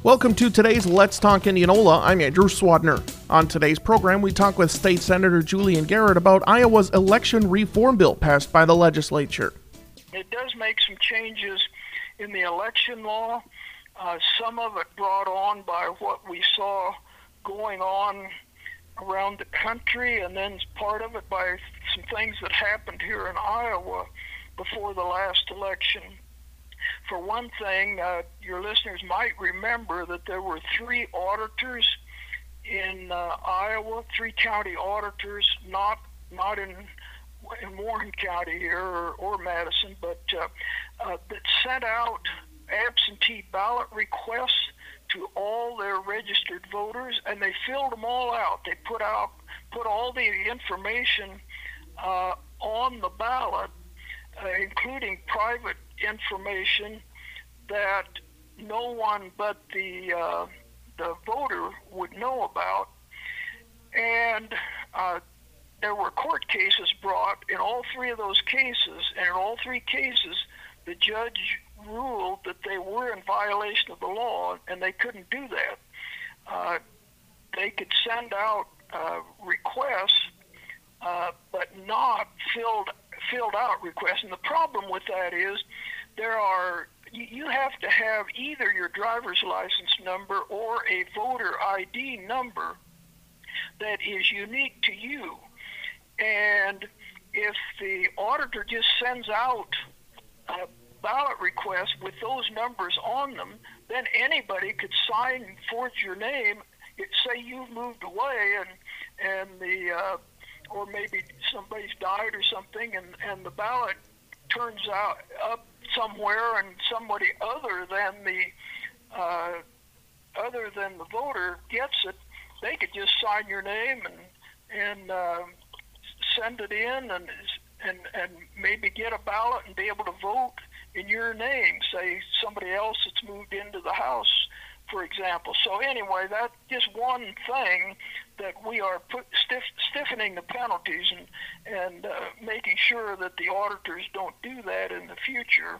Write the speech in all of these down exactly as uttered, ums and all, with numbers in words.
Welcome to today's Let's Talk Indianola. I'm Andrew Swadner. On today's program, we talk with State Senator Julian Garrett about Iowa's election reform bill passed by the legislature. It does make some changes in the election law, uh, some of it brought on by what we saw going on around the country, and then part of it by some things that happened here in Iowa before the last election. For one thing, uh, your listeners might remember that there were three auditors in uh, Iowa, three county auditors, not not in in Warren County here or, or Madison, but uh, uh, that sent out absentee ballot requests to all their registered voters, and they filled them all out. They put out put all the information uh, on the ballot, uh, including private information that no one but the uh, the voter would know about. And uh, there were court cases brought in all three of those cases, and in all three cases the judge ruled that they were in violation of the law, and they couldn't do that. Uh, they could send out uh, requests, uh, but not filled filled out requests. And the problem with that is there are you, you have to have either your driver's license number or a voter I D number that is unique to you. And if the auditor just sends out a ballot requests with those numbers on them, then anybody could sign and forge your name. It, say you've moved away, and and the uh, or maybe somebody's died or something, and, and the ballot turns out up somewhere, and somebody other than the uh, other than the voter gets it. They could just sign your name and and uh, send it in, and and and maybe get a ballot and be able to vote in your name. Say somebody else that's moved into the house, for example. So anyway, that's just one thing that we are put, stiff, stiffening the penalties and and uh, making sure that the auditors don't do that in the future.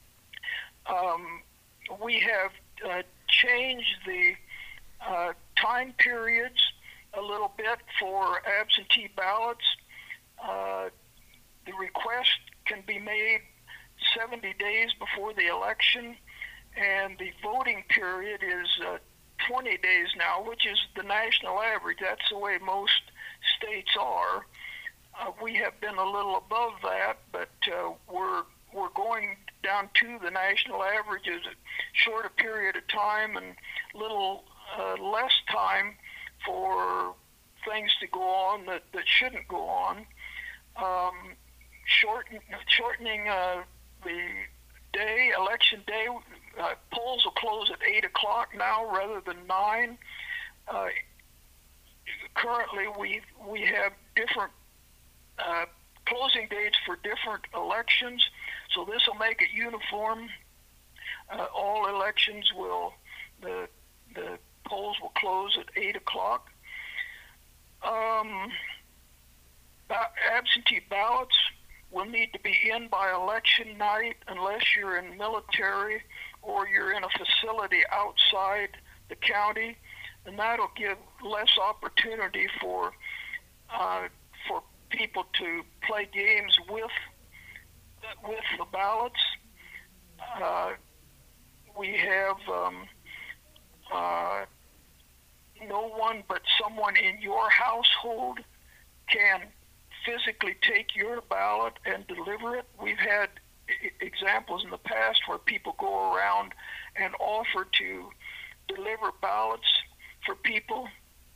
Um, we have uh, changed the uh, time periods a little bit for absentee ballots. Uh, the request can be made seventy days before the election, and the voting period is uh, twenty days now, which is the national average. That's the way most states are. Uh, we have been a little above that, but uh, we're we're going down to the national average as a shorter period of time and little uh, less time for things to go on that, that shouldn't go on. Um, shorten, shortening uh, the day, election day, uh, polls will close at eight o'clock now rather than nine. Uh, currently, we we have different uh, closing dates for different elections, so this will make it uniform. Uh, all elections will, the the polls will close at eight o'clock. Um, absentee ballots will need to be in by election night unless you're in military or you're in a facility outside the county, and that'll give less opportunity for uh, for people to play games with with the ballots. Uh, we have um, uh, no one but someone in your household can physically take your ballot and deliver it. We've had examples in the past where people go around and offer to deliver ballots for people,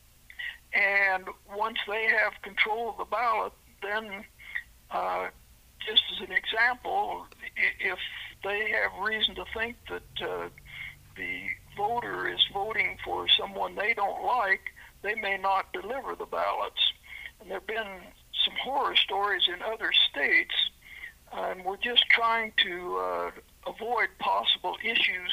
and once they have control of the ballot, then uh, just as an example, if they have reason to think that uh, the voter is voting for someone they don't like, they may not deliver the ballots. And there have been some horror stories in other states, and we're just trying to uh, avoid possible issues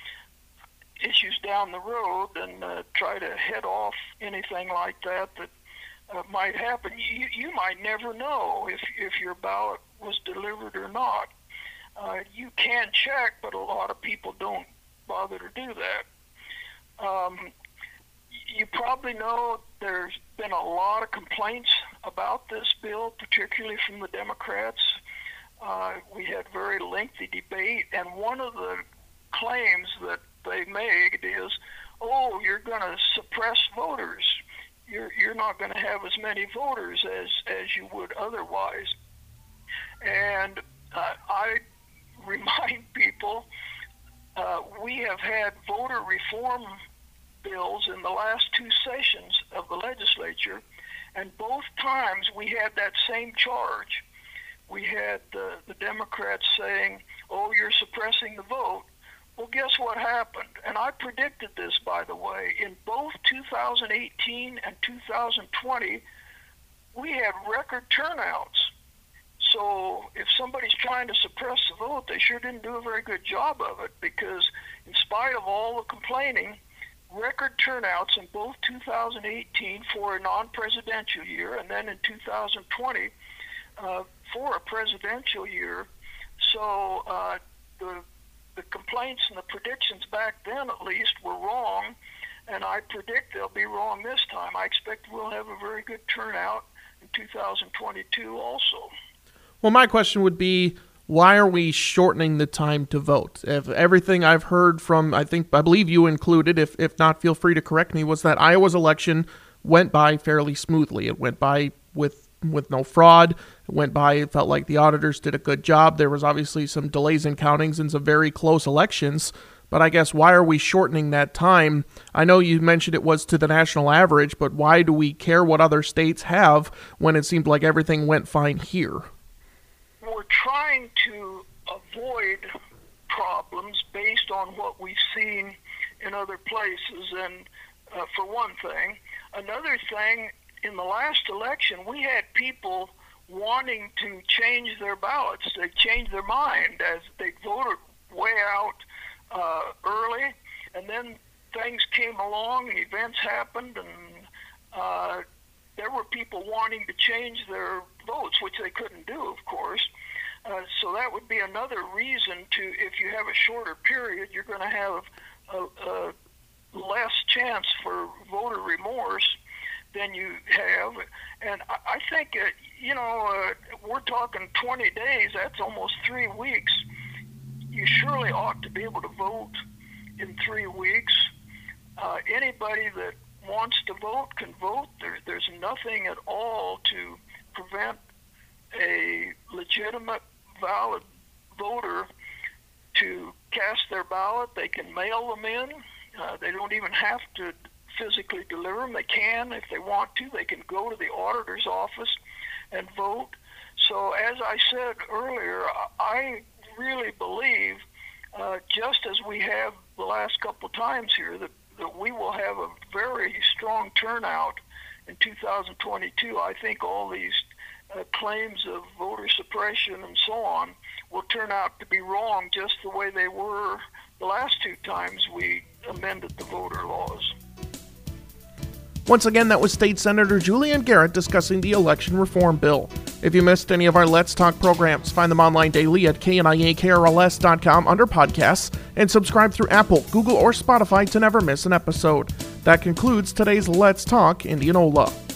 issues down the road and uh, try to head off anything like that that uh, might happen. You, you might never know if, if your ballot was delivered or not. Uh, you can check, but a lot of people don't bother to do that. Um, you probably know there's been a lot of complaints about this bill, particularly from the Democrats. Uh, we had very lengthy debate, and one of the claims that they made is, oh, you're going to suppress voters. You're, you're not going to have as many voters as, as you would otherwise. And uh, I remind people, uh, we have had voter reform bills in the last two sessions of the legislature, and both times we had that same charge. We had the, the Democrats saying, oh, you're suppressing the vote. Well, guess what happened? And I predicted this, by the way. In both two thousand eighteen and two thousand twenty, we had record turnouts. So if somebody's trying to suppress the vote, they sure didn't do a very good job of it, because in spite of all the complaining, record turnouts in both two thousand eighteen for a non-presidential year, and then in two thousand twenty uh, for a presidential year. So uh, the the complaints and the predictions back then, at least, were wrong, and I predict they'll be wrong this time. I expect we'll have a very good turnout in two thousand twenty-two also. Well, my question would be, why are we shortening the time to vote? If everything I've heard from, I think, I believe you included, if if not, feel free to correct me, was that Iowa's election went by fairly smoothly. It went by with with no fraud. It went by, it felt like the auditors did a good job. There was obviously some delays in countings and some very close elections, but I guess why are we shortening that time? I know you mentioned it was to the national average, but why do we care what other states have when it seemed like everything went fine here? We're trying to avoid problems based on what we've seen in other places, and uh, for one thing. Another thing, in the last election, we had people wanting to change their ballots. They changed their mind as they voted way out uh, early, and then things came along and events happened, and uh, there were people wanting to change their votes, which they couldn't do, of course. Uh, so that would be another reason to, if you have a shorter period, you're going to have a, a less chance for voter remorse than you have. And I, I think, uh, you know, uh, we're talking twenty days, that's almost three weeks. You surely ought to be able to vote in three weeks. Uh, anybody that wants to vote can vote. There, there's nothing at all to prevent a legitimate, valid voter to cast their ballot. They can mail them in. Uh, they don't even have to physically deliver them. They can, if they want to. They can go to the auditor's office and vote. So as I said earlier, I really believe, uh, just as we have the last couple of times here, that, that we will have a very strong turnout in two thousand twenty-two. I think all these uh, claims of voter suppression and so on will turn out to be wrong, just the way they were the last two times we amended the voter laws. Once again, that was State Senator Julian Garrett discussing the election reform bill. If you missed any of our Let's Talk programs, find them online daily at K N I A K R L S dot com under podcasts, and subscribe through Apple, Google, or Spotify to never miss an episode. That concludes today's Let's Talk Indianola.